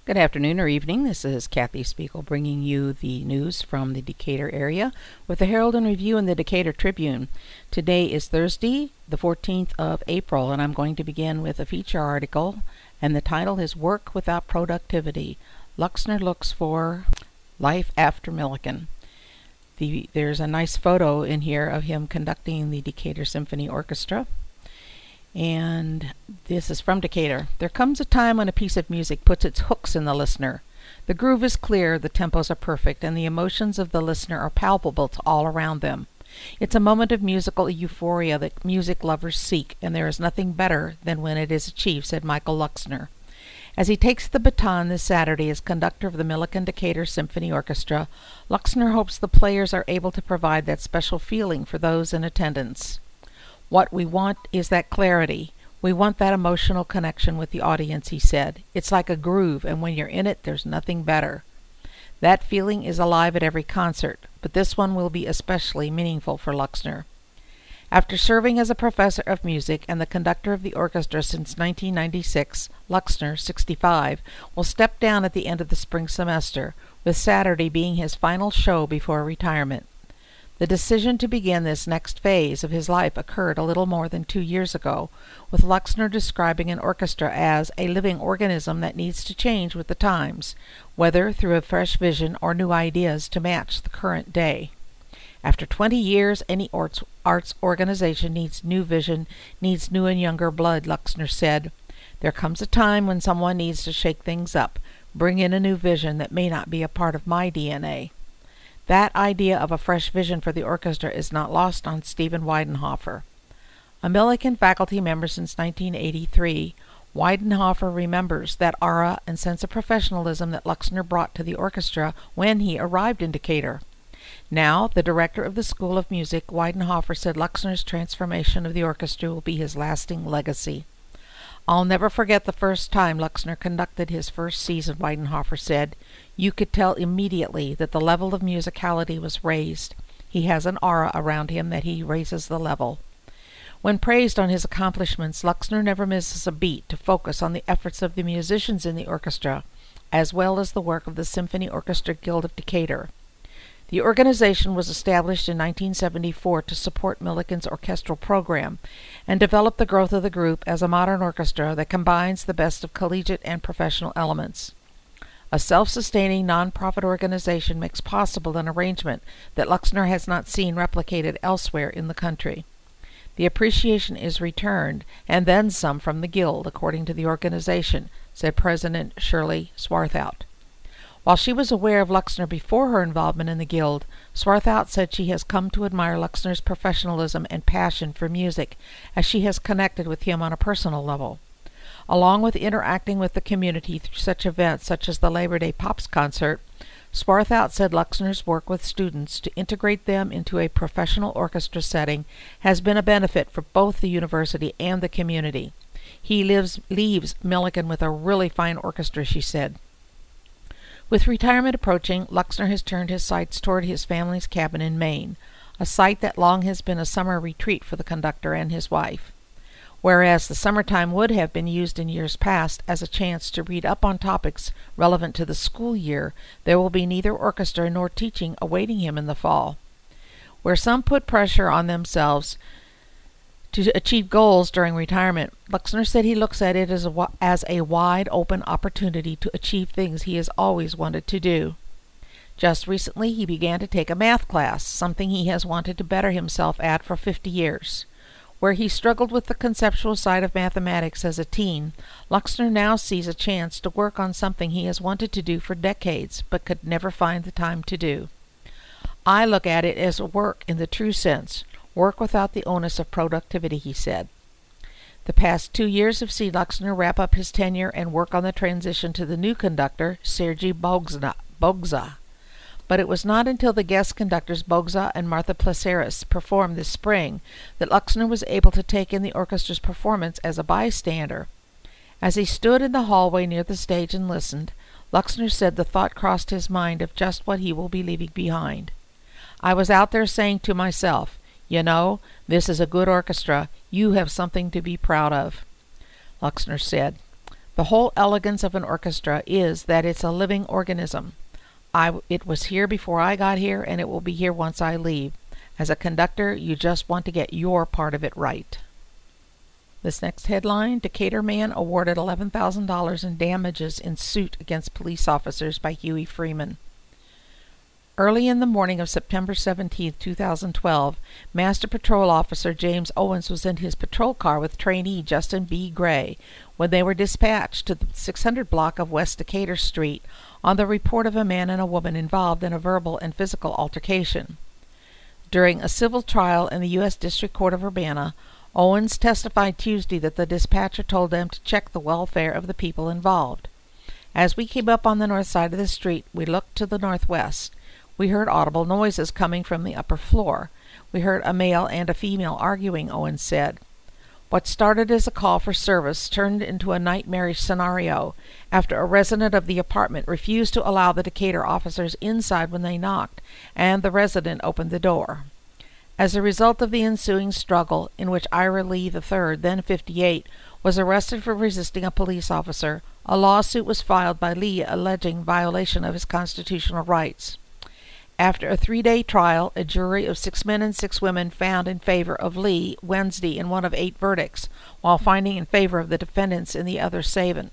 Good afternoon or evening. This is Kathy Spiegel bringing you the news from the Decatur area with the Herald and Review and the Decatur Tribune. Today is Thursday, the 14th of April, and I'm going to begin with a feature article, and the title is Work Without Productivity. Luxner looks for life after Milliken. There's a nice photo in here of him conducting the Decatur Symphony Orchestra. And this is from Decatur. There comes a time when a piece of music puts its hooks in the listener. The groove is clear, the tempos are perfect, and the emotions of the listener are palpable to all around them. It's a moment of musical euphoria that music lovers seek, and there is nothing better than when it is achieved, said Michael Luxner. As he takes the baton this Saturday as conductor of the Milliken Decatur Symphony Orchestra, Luxner hopes the players are able to provide that special feeling for those in attendance. What we want is that clarity. We want that emotional connection with the audience, he said. It's like a groove, and when you're in it, there's nothing better. That feeling is alive at every concert, but this one will be especially meaningful for Luxner. After serving as a professor of music and the conductor of the orchestra since 1996, Luxner, 65, will step down at the end of the spring semester, with Saturday being his final show before retirement. The decision to begin this next phase of his life occurred a little more than 2 years ago, with Luxner describing an orchestra as a living organism that needs to change with the times, whether through a fresh vision or new ideas to match the current day. After 20 years, any arts organization needs new vision, needs new and younger blood, Luxner said. There comes a time when someone needs to shake things up, bring in a new vision that may not be a part of my DNA. That idea of a fresh vision for the orchestra is not lost on Stephen Weidenhofer. A Milliken faculty member since 1983, Weidenhofer remembers that aura and sense of professionalism that Luxner brought to the orchestra when he arrived in Decatur. Now, the director of the School of Music, Weidenhofer said Luxner's transformation of the orchestra will be his lasting legacy. I'll never forget the first time Luxner conducted his first season, Weidenhofer said. You could tell immediately that the level of musicality was raised. He has an aura around him that he raises the level. When praised on his accomplishments, Luxner never misses a beat to focus on the efforts of the musicians in the orchestra, as well as the work of the Symphony Orchestra Guild of Decatur. The organization was established in 1974 to support Milliken's orchestral program and develop the growth of the group as a modern orchestra that combines the best of collegiate and professional elements. A self-sustaining non-profit organization makes possible an arrangement that Luxner has not seen replicated elsewhere in the country. The appreciation is returned, and then some from the Guild, according to the organization, said President Shirley Swarthout. While she was aware of Luxner before her involvement in the Guild, Swarthout said she has come to admire Luxner's professionalism and passion for music, as she has connected with him on a personal level. Along with interacting with the community through such events such as the Labor Day Pops concert, Swarthout said Luxner's work with students to integrate them into a professional orchestra setting has been a benefit for both the university and the community. He leaves Milliken with a really fine orchestra, she said. With retirement approaching, Luxner has turned his sights toward his family's cabin in Maine, a site that long has been a summer retreat for the conductor and his wife. Whereas the summertime would have been used in years past as a chance to read up on topics relevant to the school year, there will be neither orchestra nor teaching awaiting him in the fall. Where some put pressure on themselves to achieve goals during retirement, Luxner said he looks at it as a wide-open opportunity to achieve things he has always wanted to do. Just recently, he began to take a math class, something he has wanted to better himself at for 50 years. Where he struggled with the conceptual side of mathematics as a teen, Luxner now sees a chance to work on something he has wanted to do for decades, but could never find the time to do. I look at it as work in the true sense, work without the onus of productivity, he said. The past 2 years have seen Luxner wrap up his tenure and work on the transition to the new conductor, Sergei Bogza. But it was not until the guest conductors Bogza and Martha Placeris performed this spring that Luxner was able to take in the orchestra's performance as a bystander. As he stood in the hallway near the stage and listened, Luxner said the thought crossed his mind of just what he will be leaving behind. I was out there saying to myself, you know, this is a good orchestra. You have something to be proud of, Luxner said. The whole elegance of an orchestra is that it's a living organism. It was here before I got here, and it will be here once I leave. As a conductor, you just want to get your part of it right. This next headline, Decatur man awarded $11,000 in damages in suit against police officers by Huey Freeman. Early in the morning of September 17, 2012, Master Patrol Officer James Owens was in his patrol car with trainee Justin B. Gray when they were dispatched to the 600 block of West Decatur Street on the report of a man and a woman involved in a verbal and physical altercation. During a civil trial in the U.S. District Court of Urbana, Owens testified Tuesday that the dispatcher told them to check the welfare of the people involved. As we came up on the north side of the street, we looked to the northwest. We heard audible noises coming from the upper floor. We heard a male and a female arguing, Owens said. What started as a call for service turned into a nightmarish scenario after a resident of the apartment refused to allow the Decatur officers inside when they knocked, and the resident opened the door. As a result of the ensuing struggle, in which Ira Lee III, then 58, was arrested for resisting a police officer, a lawsuit was filed by Lee alleging violation of his constitutional rights. After a 3-day trial, a jury of 6 men and 6 women found in favor of Lee Wednesday in one of 8 verdicts, while finding in favor of the defendants in the other 7.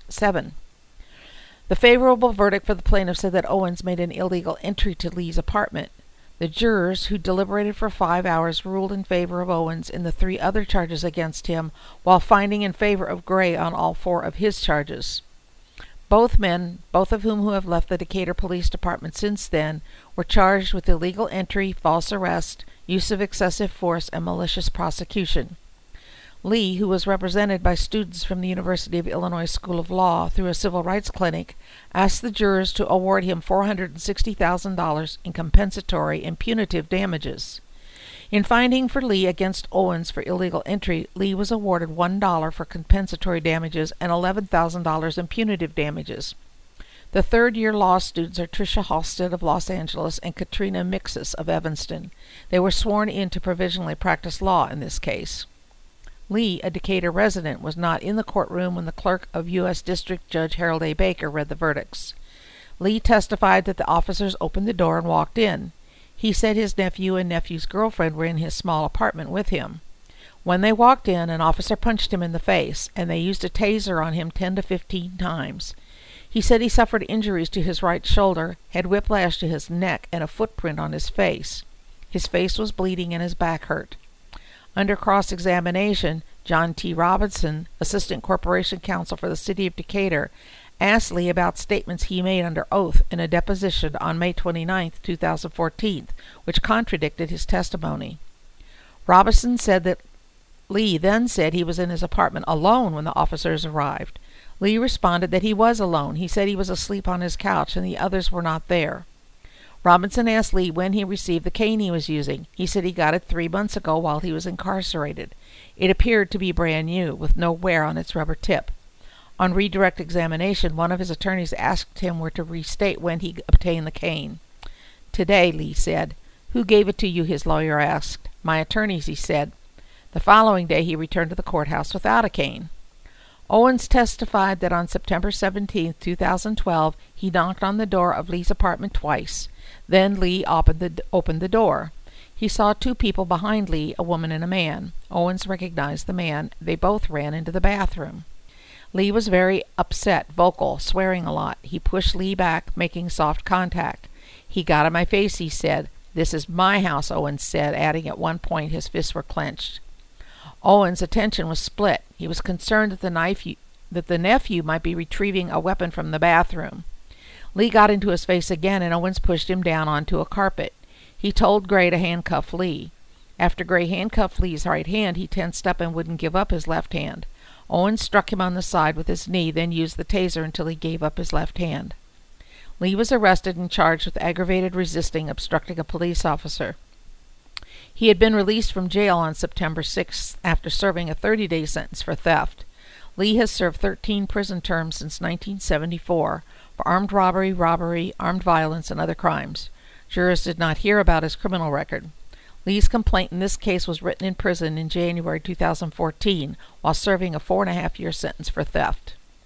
The favorable verdict for the plaintiff said that Owens made an illegal entry to Lee's apartment. The jurors, who deliberated for 5 hours, ruled in favor of Owens in the 3 other charges against him, while finding in favor of Gray on all 4 of his charges. Both men, both of whom have left the Decatur Police Department since then, were charged with illegal entry, false arrest, use of excessive force, and malicious prosecution. Lee, who was represented by students from the University of Illinois School of Law through a civil rights clinic, asked the jurors to award him $460,000 in compensatory and punitive damages. In finding for Lee against Owens for illegal entry, Lee was awarded $1 for compensatory damages and $11,000 in punitive damages. The third-year law students are Tricia Halstead of Los Angeles and Katrina Mixis of Evanston. They were sworn in to provisionally practice law in this case. Lee, a Decatur resident, was not in the courtroom when the clerk of U.S. District Judge Harold A. Baker read the verdicts. Lee testified that the officers opened the door and walked in. He said his nephew and nephew's girlfriend were in his small apartment with him. When they walked in, an officer punched him in the face, and they used a taser on him 10 to 15 times. He said he suffered injuries to his right shoulder, had whiplash to his neck, and a footprint on his face. His face was bleeding and his back hurt. Under cross-examination, John T. Robinson, Assistant Corporation Counsel for the City of Decatur, asked Lee about statements he made under oath in a deposition on May 29, 2014, which contradicted his testimony. Robinson said that Lee then said he was in his apartment alone when the officers arrived. Lee responded that he was alone. He said he was asleep on his couch and the others were not there. Robinson asked Lee when he received the cane he was using. He said he got it 3 months ago while he was incarcerated. It appeared to be brand new, with no wear on its rubber tip. On redirect examination, one of his attorneys asked him where to restate when he obtained the cane. "Today," Lee said. "Who gave it to you?" his lawyer asked. "My attorneys," he said. The following day he returned to the courthouse without a cane. Owens testified that on September 17, 2012, he knocked on the door of Lee's apartment twice. Then Lee opened the door. He saw 2 people behind Lee, a woman and a man. Owens recognized the man. They both ran into the bathroom. Lee was very upset, vocal, swearing a lot. He pushed Lee back, making soft contact. "He got in my face," he said. "This is my house," Owens said, adding at one point his fists were clenched. Owens' attention was split. He was concerned that the nephew might be retrieving a weapon from the bathroom. Lee got into his face again, and Owens pushed him down onto a carpet. He told Gray to handcuff Lee. After Gray handcuffed Lee's right hand, he tensed up and wouldn't give up his left hand. Owens struck him on the side with his knee, then used the taser until he gave up his left hand. Lee was arrested and charged with aggravated resisting, obstructing a police officer. He had been released from jail on September 6th after serving a 30-day sentence for theft. Lee has served 13 prison terms since 1974 for armed robbery, armed violence, and other crimes. Jurors did not hear about his criminal record. Lee's complaint in this case was written in prison in January 2014 while serving a 4.5-year sentence for theft.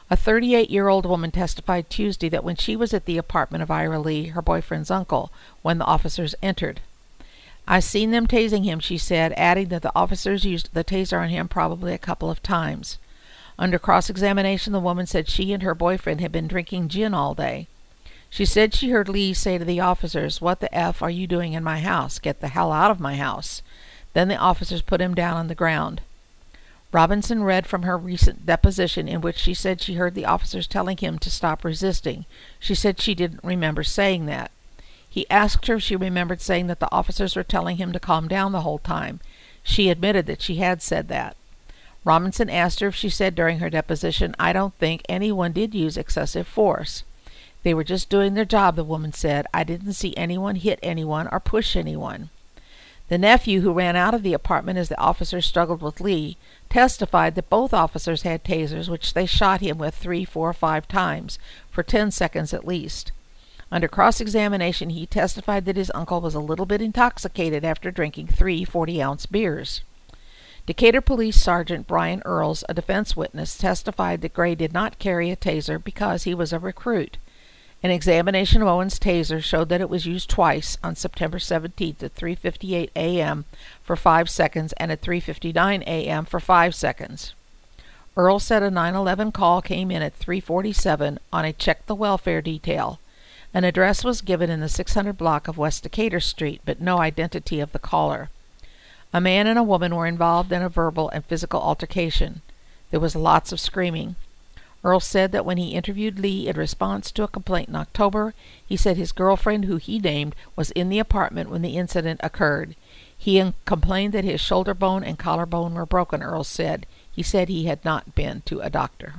A 38-year-old woman testified Tuesday that when she was at the apartment of Ira Lee, her boyfriend's uncle, when the officers entered. "I seen them tasing him," she said, adding that the officers used the taser on him probably a couple of times. Under cross-examination, the woman said she and her boyfriend had been drinking gin all day. She said she heard Lee say to the officers, "What the F are you doing in my house? Get the hell out of my house." Then the officers put him down on the ground. Robinson read from her recent deposition in which she said she heard the officers telling him to stop resisting. She said she didn't remember saying that. He asked her if she remembered saying that the officers were telling him to calm down the whole time. She admitted that she had said that. Robinson asked her if she said during her deposition, "I don't think anyone did use excessive force. They were just doing their job," the woman said. "I didn't see anyone hit anyone or push anyone." The nephew, who ran out of the apartment as the officers struggled with Lee, testified that both officers had tasers, which they shot him with 3, 4, or 5 times, for 10 seconds at least. Under cross-examination, he testified that his uncle was a little bit intoxicated after drinking 3 40-ounce beers. Decatur Police Sergeant Brian Earls, a defense witness, testified that Gray did not carry a taser because he was a recruit. An examination of Owen's taser showed that it was used twice, on September 17th at 3:58 a.m. for 5 seconds and at 3:59 a.m. for 5 seconds. Earl said a 911 call came in at 3:47 on a Check the Welfare detail. An address was given in the 600 block of West Decatur Street, but no identity of the caller. A man and a woman were involved in a verbal and physical altercation. There was lots of screaming. Earl said that when he interviewed Lee in response to a complaint in October, he said his girlfriend, who he named, was in the apartment when the incident occurred. He complained that his shoulder bone and collarbone were broken, Earl said. He said he had not been to a doctor.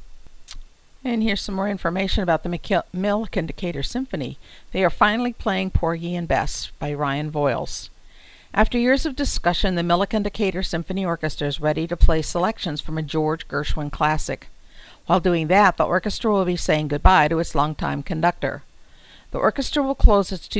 And here's some more information about the Milliken Decatur Symphony. They are finally playing Porgy and Bess by Ryan Voiles. After years of discussion, the Milliken Decatur Symphony Orchestra is ready to play selections from a George Gershwin classic. While doing that, the orchestra will be saying goodbye to its longtime conductor. The orchestra will close its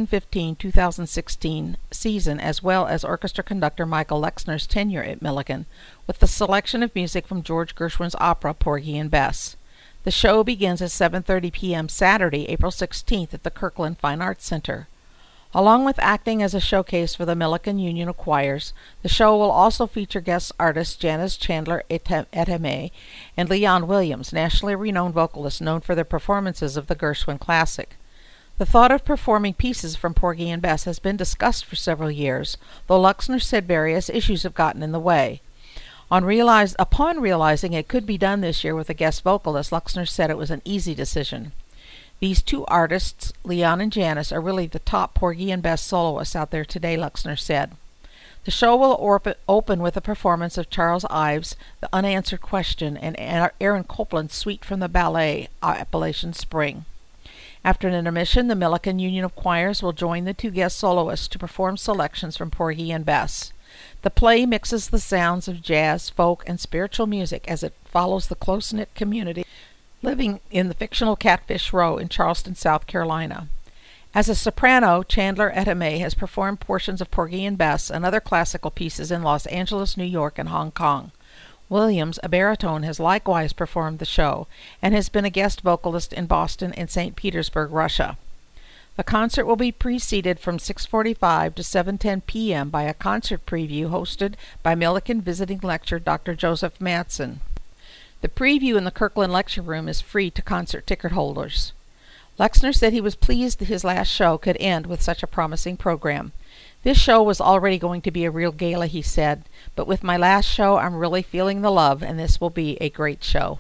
2015-2016 season, as well as orchestra conductor Michael Lexner's tenure at Milliken, with the selection of music from George Gershwin's opera Porgy and Bess. The show begins at 7:30 p.m. Saturday, April 16th at the Kirkland Fine Arts Center. Along with acting as a showcase for the Milliken Union of Choirs, the show will also feature guest artists Janice Chandler Eteme and Leon Williams, nationally renowned vocalists known for their performances of the Gershwin classic. The thought of performing pieces from Porgy and Bess has been discussed for several years, though Lexner said various issues have gotten in the way. Upon realizing it could be done this year with a guest vocalist, Lexner said it was an easy decision. These two artists, Leon and Janice, are really the top Porgy and Bess soloists out there today, Lexner said. The show will open with a performance of Charles Ives' The Unanswered Question and Aaron Copland's Suite from the Ballet, Appalachian Spring. After an intermission, the Milliken Union of Choirs will join the two guest soloists to perform selections from Porgy and Bess. The play mixes the sounds of jazz, folk, and spiritual music as it follows the close-knit community living in the fictional Catfish Row in Charleston, South Carolina. As a soprano, Chandler Eteme has performed portions of Porgy and Bess and other classical pieces in Los Angeles, New York, and Hong Kong. Williams, a baritone, has likewise performed the show and has been a guest vocalist in Boston and St. Petersburg, Russia. The concert will be preceded from 6:45 to 7:10 p.m. by a concert preview hosted by Milliken visiting lecturer Dr. Joseph Madsen. The preview in the Kirkland Lecture Room is free to concert ticket holders. Lexner said he was pleased that his last show could end with such a promising program. This show was already going to be a real gala, he said, but with my last show I'm really feeling the love, and this will be a great show.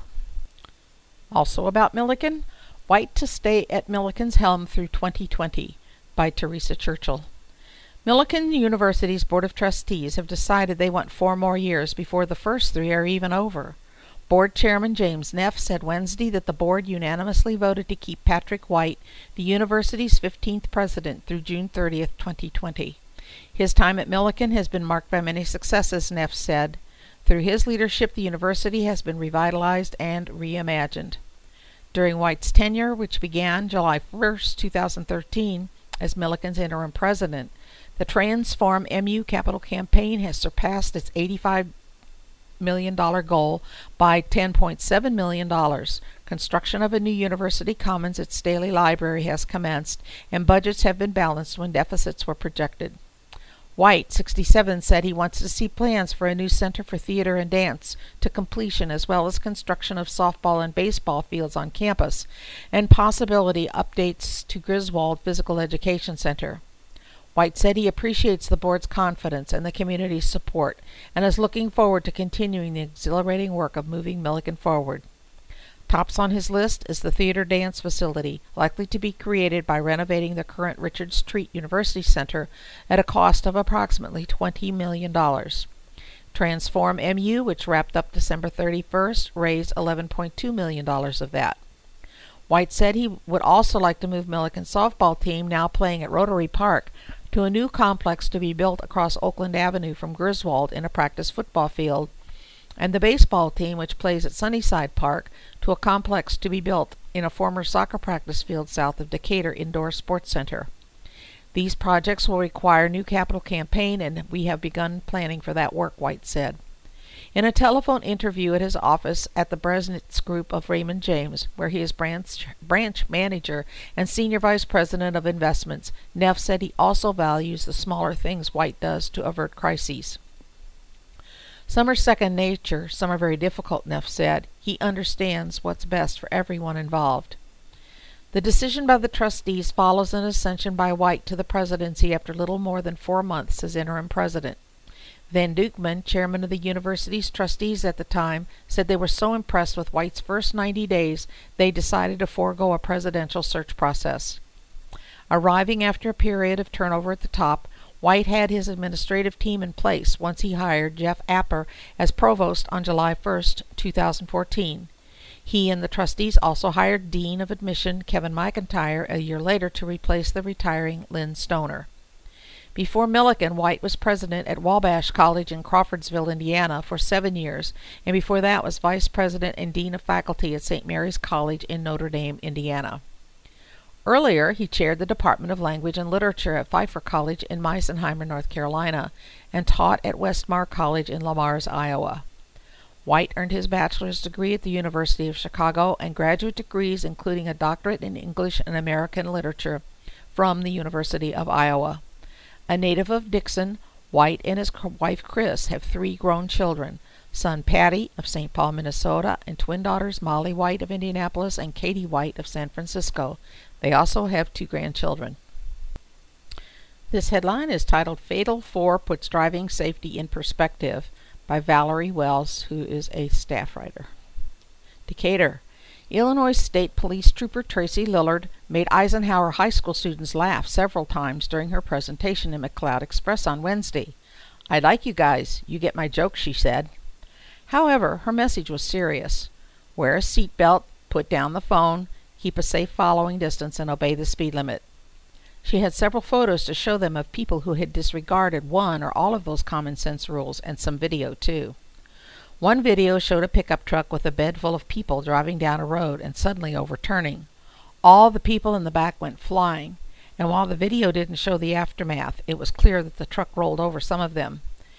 Also about Milliken, White to Stay at Milliken's Helm through 2020 by Teresa Churchill. Milliken University's Board of Trustees have decided they want 4 more years before the first 3 are even over. Board Chairman James Neff said Wednesday that the board unanimously voted to keep Patrick White, the university's 15th president, through June 30th, 2020. His time at Milliken has been marked by many successes, Neff said. Through his leadership, the university has been revitalized and reimagined. During White's tenure, which began July 1st, 2013, as Milliken's interim president, the Transform MU Capital campaign has surpassed its $85 million goal by $10.7 million. Construction of a new University Commons at Staley Library has commenced, and budgets have been balanced when deficits were projected. White, 67, said he wants to see plans for a new Center for Theater and Dance to completion, as well as construction of softball and baseball fields on campus, and possibility updates to Griswold Physical Education Center. White said he appreciates the board's confidence and the community's support, and is looking forward to continuing the exhilarating work of moving Milliken forward. Tops on his list is the theater dance facility, likely to be created by renovating the current Richard Street University Center at a cost of approximately $20 million. Transform MU, which wrapped up December 31st, raised $11.2 million of that. White said he would also like to move Milliken's softball team, now playing at Rotary Park, to a new complex to be built across Oakland Avenue from Griswold in a practice football field, and the baseball team, which plays at Sunnyside Park, to a complex to be built in a former soccer practice field south of Decatur Indoor Sports Center. These projects will require new capital campaign, and we have begun planning for that work, White said. In a telephone interview at his office at the Bresnitz Group of Raymond James, where he is branch manager and senior vice president of investments, Neff said he also values the smaller things White does to avert crises. Some are second nature, some are very difficult, Neff said. He understands what's best for everyone involved. The decision by the trustees follows an ascension by White to the presidency after little more than 4 months as interim president. Van Dukeman, chairman of the university's trustees at the time, said they were so impressed with White's first 90 days they decided to forego a presidential search process. Arriving after a period of turnover at the top, White had his administrative team in place once he hired Jeff Apper as provost on July 1, 2014. He and the trustees also hired Dean of Admission Kevin McIntyre a year later to replace the retiring Lynn Stoner. Before Milliken, White was president at Wabash College in Crawfordsville, Indiana for 7 years, and before that was vice president and dean of faculty at St. Mary's College in Notre Dame, Indiana. Earlier, he chaired the Department of Language and Literature at Pfeiffer College in Meisenheimer, North Carolina, and taught at Westmar College in Le Mars, Iowa. White earned his bachelor's degree at the University of Chicago and graduate degrees including a doctorate in English and American literature from the University of Iowa. A native of Dixon, White and his wife Chris have 3 grown children, son Patty of St. Paul, Minnesota, and twin daughters Molly White of Indianapolis and Katie White of San Francisco. They also have 2 grandchildren. This headline is titled Fatal 4 Puts Driving Safety in Perspective by Valerie Wells, who is a staff writer. Decatur. Illinois State Police Trooper Tracy Lillard made Eisenhower High School students laugh several times during her presentation in McLeod Express on Wednesday. "I like you guys. You get my joke," she said. However, her message was serious. Wear a seatbelt, put down the phone, keep a safe following distance, and obey the speed limit. She had several photos to show them of people who had disregarded one or all of those common sense rules, and some video too. One video showed a pickup truck with a bed full of people driving down a road and suddenly overturning. All the people in the back went flying, and while the video didn't show the aftermath, it was clear that the truck rolled over some of them.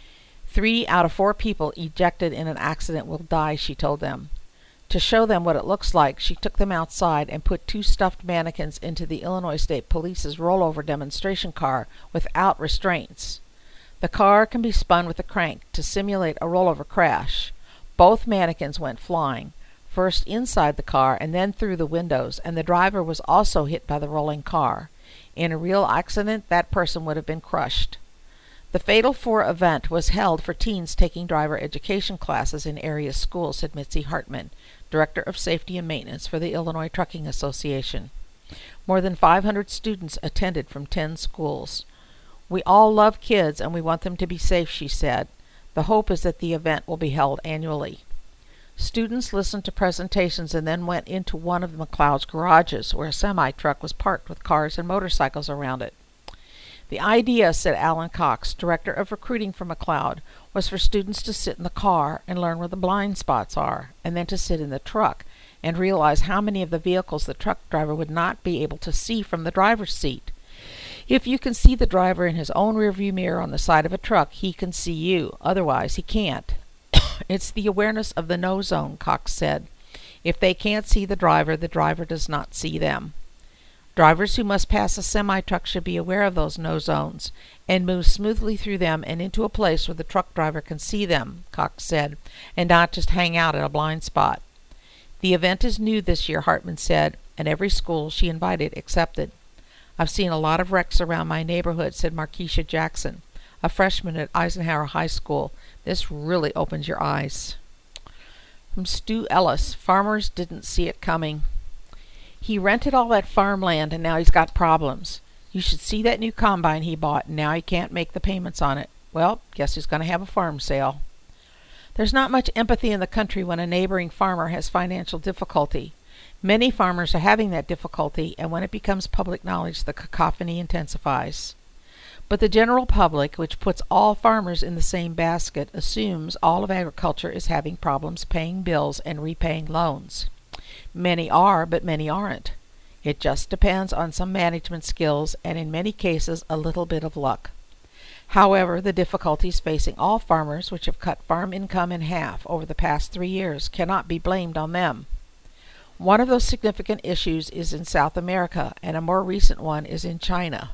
3 out of 4 people ejected in an accident will die, she told them. To show them what it looks like, she took them outside and put 2 stuffed mannequins into the Illinois State Police's rollover demonstration car without restraints. The car can be spun with a crank to simulate a rollover crash. Both mannequins went flying, first inside the car and then through the windows, and the driver was also hit by the rolling car. In a real accident, that person would have been crushed. The Fatal 4 event was held for teens taking driver education classes in area schools, said Mitzi Hartman, Director of Safety and Maintenance for the Illinois Trucking Association. More than 500 students attended from 10 schools. "We all love kids and we want them to be safe," she said. "The hope is that the event will be held annually." Students listened to presentations and then went into one of McLeod's garages where a semi-truck was parked with cars and motorcycles around it. The idea, said Alan Cox, Director of Recruiting for McLeod, was for students to sit in the car and learn where the blind spots are, and then to sit in the truck and realize how many of the vehicles the truck driver would not be able to see from the driver's seat. If you can see the driver in his own rearview mirror on the side of a truck, he can see you. Otherwise, he can't. It's the awareness of the no zone, Cox said. If they can't see the driver does not see them. Drivers who must pass a semi-truck should be aware of those no zones and move smoothly through them and into a place where the truck driver can see them, Cox said, and not just hang out at a blind spot. The event is new this year, Hartman said, and every school she invited accepted. I've seen a lot of wrecks around my neighborhood, said Markeisha Jackson, a freshman at Eisenhower High School. This really opens your eyes. From Stu Ellis, farmers didn't see it coming. He rented all that farmland and now he's got problems. You should see that new combine he bought and now he can't make the payments on it. Well, guess he's going to have a farm sale. There's not much empathy in the country when a neighboring farmer has financial difficulty. Many farmers are having that difficulty, and when it becomes public knowledge, the cacophony intensifies. But the general public, which puts all farmers in the same basket, assumes all of agriculture is having problems paying bills and repaying loans. Many are, but many aren't. It just depends on some management skills and in many cases a little bit of luck. However, the difficulties facing all farmers, which have cut farm income in half over the past 3 years, cannot be blamed on them. One of those significant issues is in South America, and a more recent one is in China.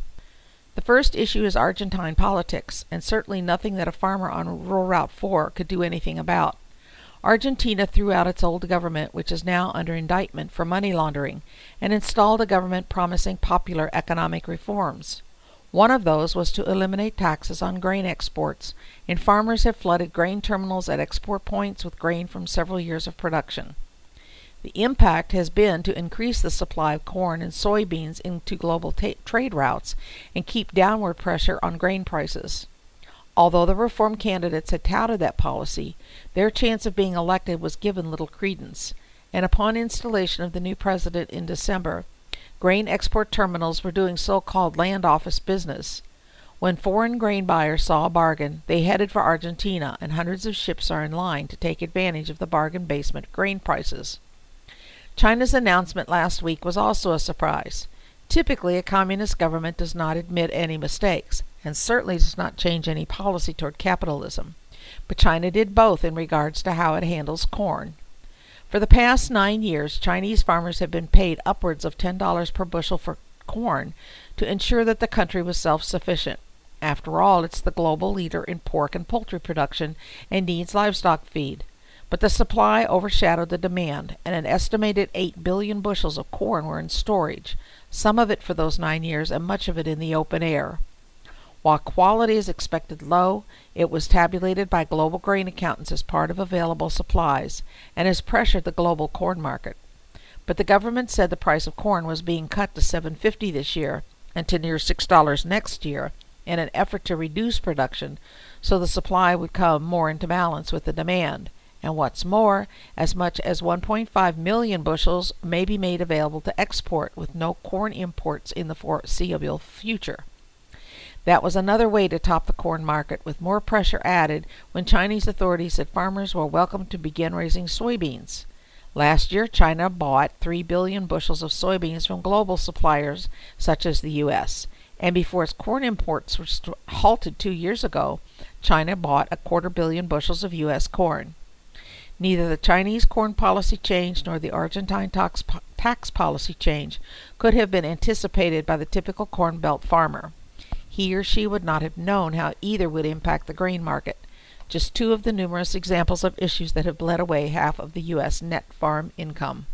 The first issue is Argentine politics, and certainly nothing that a farmer on Rural Route 4 could do anything about. Argentina threw out its old government, which is now under indictment for money laundering, and installed a government promising popular economic reforms. One of those was to eliminate taxes on grain exports, and farmers have flooded grain terminals at export points with grain from several years of production. The impact has been to increase the supply of corn and soybeans into global trade routes and keep downward pressure on grain prices. Although the reform candidates had touted that policy, their chance of being elected was given little credence, and upon installation of the new president in December, grain export terminals were doing so-called land office business. When foreign grain buyers saw a bargain, they headed for Argentina, and hundreds of ships are in line to take advantage of the bargain basement grain prices. China's announcement last week was also a surprise. Typically, a communist government does not admit any mistakes, and certainly does not change any policy toward capitalism. But China did both in regards to how it handles corn. For the past 9 years, Chinese farmers have been paid upwards of $10 per bushel for corn to ensure that the country was self-sufficient. After all, it's the global leader in pork and poultry production and needs livestock feed. But the supply overshadowed the demand, and an estimated 8 billion bushels of corn were in storage, some of it for those 9 years and much of it in the open air. While quality is expected low, it was tabulated by global grain accountants as part of available supplies, and has pressured the global corn market. But the government said the price of corn was being cut to $7.50 this year, and to near $6 next year, in an effort to reduce production, so the supply would come more into balance with the demand. And what's more, as much as 1.5 million bushels may be made available to export with no corn imports in the foreseeable future. That was another way to top the corn market, with more pressure added when Chinese authorities said farmers were welcome to begin raising soybeans. Last year, China bought 3 billion bushels of soybeans from global suppliers such as the U.S., and before its corn imports were halted 2 years ago, China bought 250 million bushels of U.S. corn. Neither the Chinese corn policy change nor the Argentine tax policy change could have been anticipated by the typical Corn Belt farmer. He or she would not have known how either would impact the grain market. Just two of the numerous examples of issues that have bled away half of the U.S. net farm income.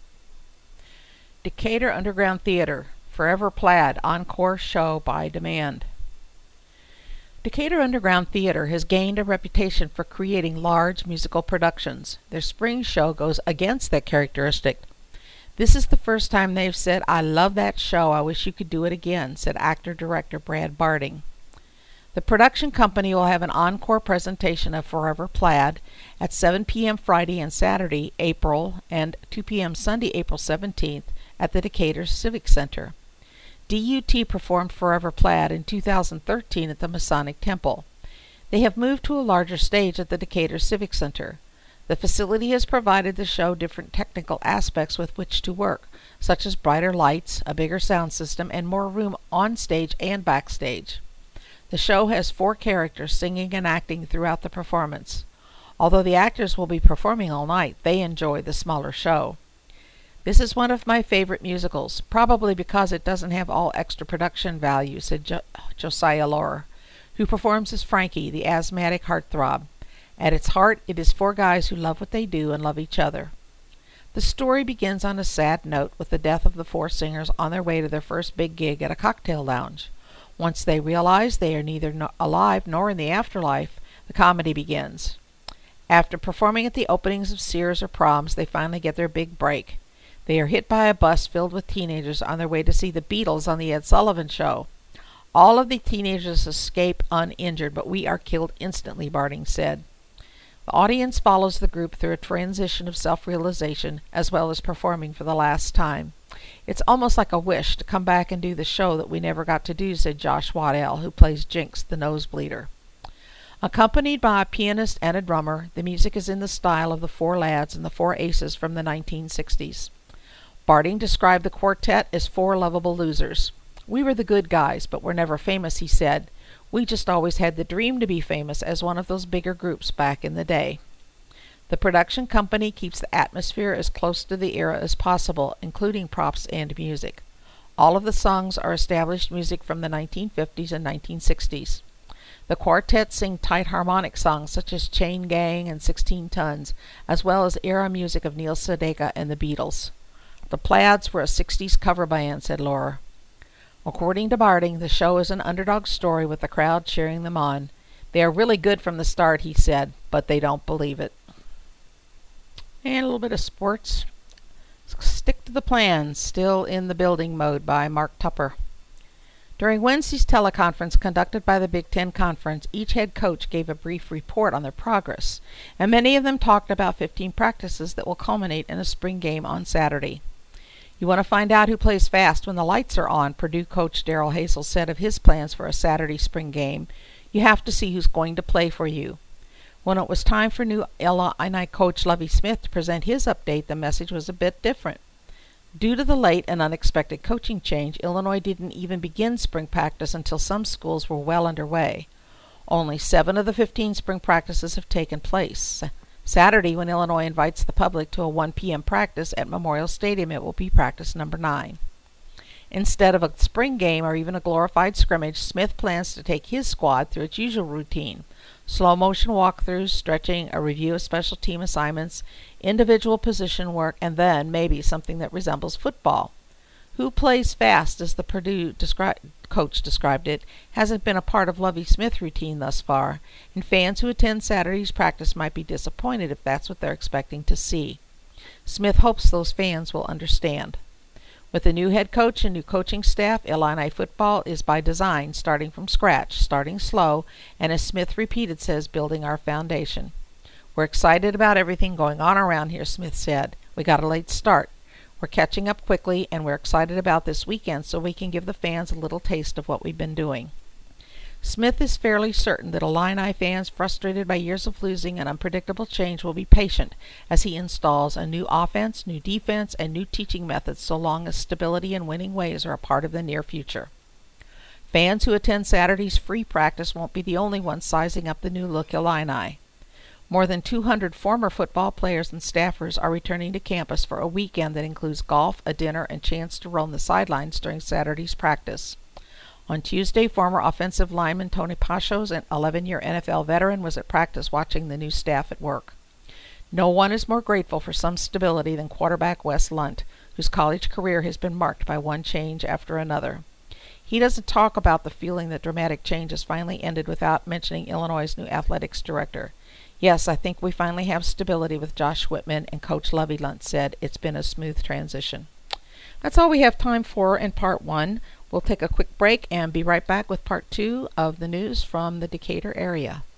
Decatur Underground Theater, Forever Plaid encore show by demand. Decatur Underground Theater has gained a reputation for creating large musical productions. Their spring show goes against that characteristic. This is the first time they've said, "I love that show, I wish you could do it again," said actor-director Brad Barding. The production company will have an encore presentation of Forever Plaid at 7 p.m. Friday and Saturday, April, and 2 p.m. Sunday, April 17th, at the Decatur Civic Center. DUT performed Forever Plaid in 2013 at the Masonic Temple. They have moved to a larger stage at the Decatur Civic Center. The facility has provided the show different technical aspects with which to work, such as brighter lights, a bigger sound system, and more room on stage and backstage. The show has 4 characters singing and acting throughout the performance. Although the actors will be performing all night, they enjoy the smaller show. This is one of my favorite musicals, probably because it doesn't have all extra production value, said Josiah Lohr, who performs as Frankie, the asthmatic heartthrob. At its heart, it is four guys who love what they do and love each other. The story begins on a sad note with the death of the four singers on their way to their first big gig at a cocktail lounge. Once they realize they are neither alive nor in the afterlife, the comedy begins. After performing at the openings of Sears or Proms, they finally get their big break. They are hit by a bus filled with teenagers on their way to see the Beatles on the Ed Sullivan Show. All of the teenagers escape uninjured, but we are killed instantly, Barding said. The audience follows the group through a transition of self-realization as well as performing for the last time. It's almost like a wish to come back and do the show that we never got to do, said Josh Waddell, who plays Jinx, the nosebleeder. Accompanied by a pianist and a drummer, the music is in the style of the Four Lads and the Four Aces from the 1960s. Barding described the quartet as four lovable losers. We were the good guys, but were never famous, he said. We just always had the dream to be famous as one of those bigger groups back in the day. The production company keeps the atmosphere as close to the era as possible, including props and music. All of the songs are established music from the 1950s and 1960s. The quartet sing tight harmonic songs such as Chain Gang and 16 Tons, as well as era music of Neil Sedaka and the Beatles. The Plaids were a 60s cover band, said Lohr. According to Barding, the show is an underdog story with the crowd cheering them on. They are really good from the start, he said, but they don't believe it. And a little bit of sports. Stick to the Plan, Still in the Building Mode by Mark Tupper. During Wednesday's teleconference conducted by the Big Ten Conference, each head coach gave a brief report on their progress, and many of them talked about 15 practices that will culminate in a spring game on Saturday. You want to find out who plays fast when the lights are on, Purdue coach Darrell Hazel said of his plans for a Saturday spring game. You have to see who's going to play for you. When it was time for new Illini coach Lovie Smith to present his update, the message was a bit different. Due to the late and unexpected coaching change, Illinois didn't even begin spring practice until some schools were well underway. Only 7 of the 15 spring practices have taken place. Saturday, when Illinois invites the public to a 1 p.m. practice at Memorial Stadium, it will be practice number 9. Instead of a spring game or even a glorified scrimmage, Smith plans to take his squad through its usual routine: slow-motion walkthroughs, stretching, a review of special team assignments, individual position work, and then maybe something that resembles football. Who plays fast, as the Purdue coach described it, hasn't been a part of Lovie Smith's routine thus far, and fans who attend Saturday's practice might be disappointed if that's what they're expecting to see. Smith hopes those fans will understand. With a new head coach and new coaching staff, Illini football is by design starting from scratch, starting slow, and as Smith repeated says, building our foundation. We're excited about everything going on around here, Smith said. We got a late start. We're catching up quickly, and we're excited about this weekend so we can give the fans a little taste of what we've been doing. Smith is fairly certain that Illini fans frustrated by years of losing and unpredictable change will be patient as he installs a new offense, new defense, and new teaching methods so long as stability and winning ways are a part of the near future. Fans who attend Saturday's free practice won't be the only ones sizing up the new look Illini. More than 200 former football players and staffers are returning to campus for a weekend that includes golf, a dinner, and chance to roam the sidelines during Saturday's practice. On Tuesday, former offensive lineman Tony Pashos, an 11-year NFL veteran, was at practice watching the new staff at work. No one is more grateful for some stability than quarterback Wes Lunt, whose college career has been marked by one change after another. He doesn't talk about the feeling that dramatic change has finally ended without mentioning Illinois' new athletics director. Yes, I think we finally have stability with Josh Whitman and Coach Lovie, Lunt said. It's been a smooth transition. That's all we have time for in Part 1. We'll take a quick break and be right back with Part 2 of the news from the Decatur area.